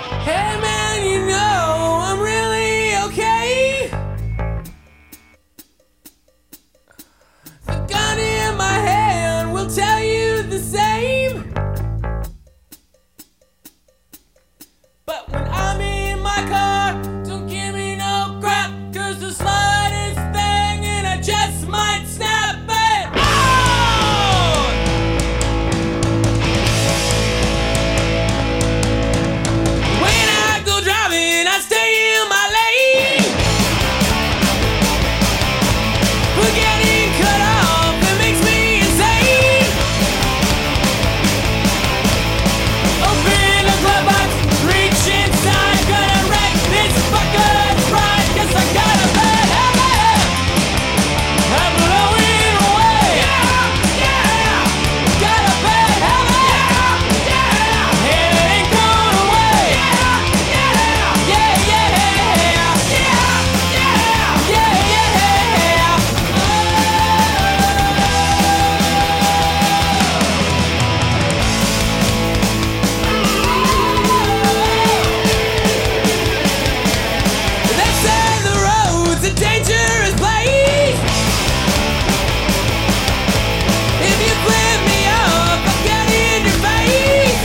Hey man, you know I'm really okay. The gun in my hand will tell you the same. But when I'm in my car, don't give me no crap, 'cause the slightest thing and I just might snap it out. When I go driving, I stay in my lane. But getting cut off, it makes me insane. Open the glove box, reach inside, gonna wreck this fucker's ride, 'cause I got a bad habit. I'm blowing away. Yeah. Got a bad habit. Yeah. And it ain't going away. Yeah. They say the road's a dangerous place. If you flip me off, I'll get in your face.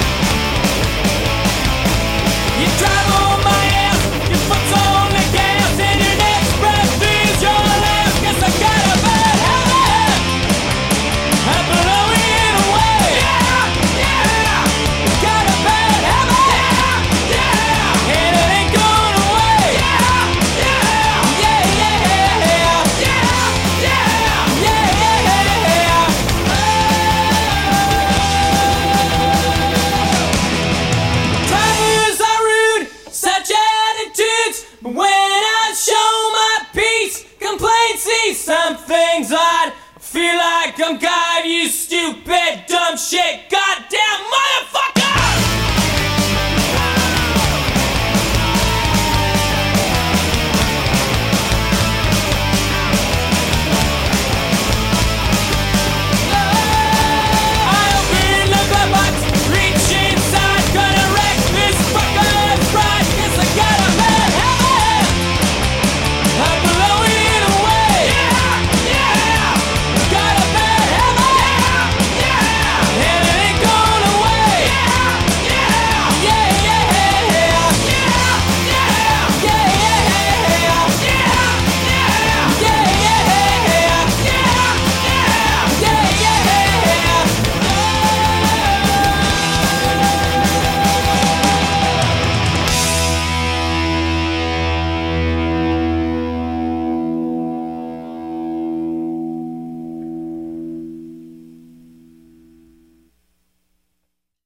You drive on my ass, your foot's on the gas, and your next breath is your last. 'Cause I got a bad habit. I'm blowing away. Yeah. Got a bad habit. Yeah. And it ain't going away. Drivers are rude, such attitudes. But when I show my peace, complaints see some things odd. Feel like I'm God, you stupid, dumb shit. God